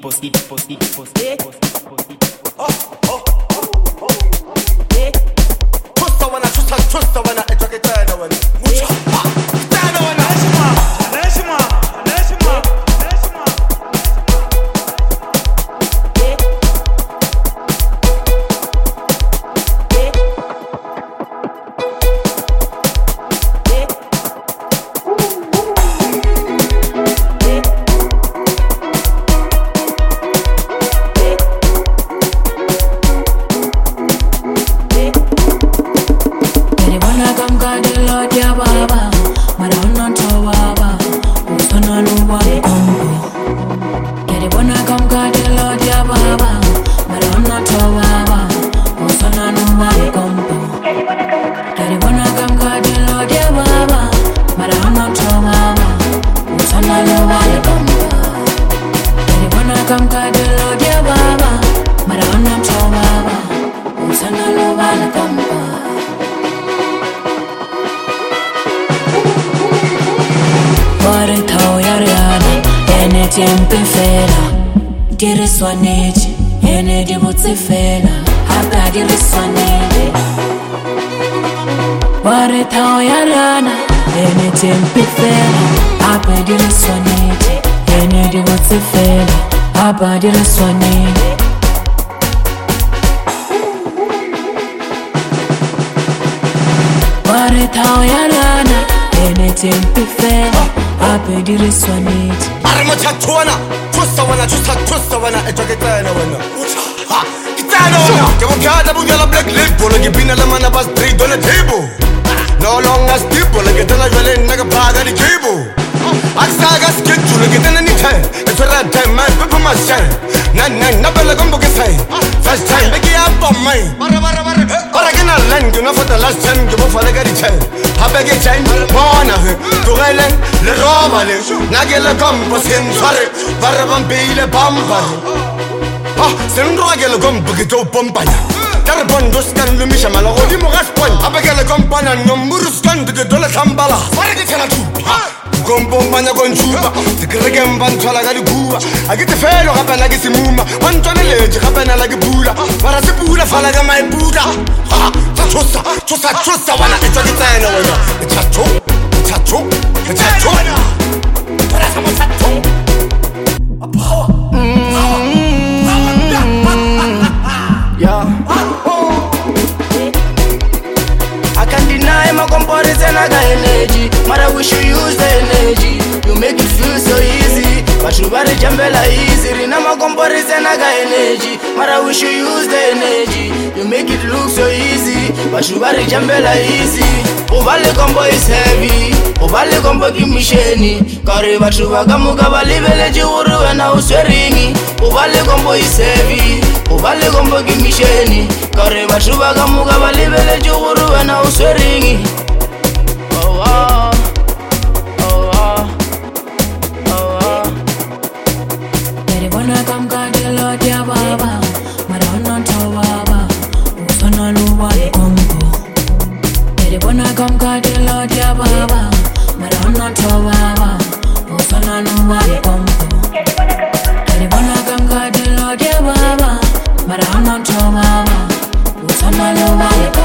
Kare batho ba ka moka ba lebeletse gore wena o swereng o ba le kombo isevi o ba le kombo ke misheni kare batho ba ka moka ba lebeletse gore wena o swereng oh oh oh oh oh Tere bona kam ka dilo dia baba marana to baba usana lo wa kombo Tere bona kam ka dilo dia baba marana to baba Usana no vale combo. Telefona ganga de lo de baba. Marana to baba. Usana no vale combo.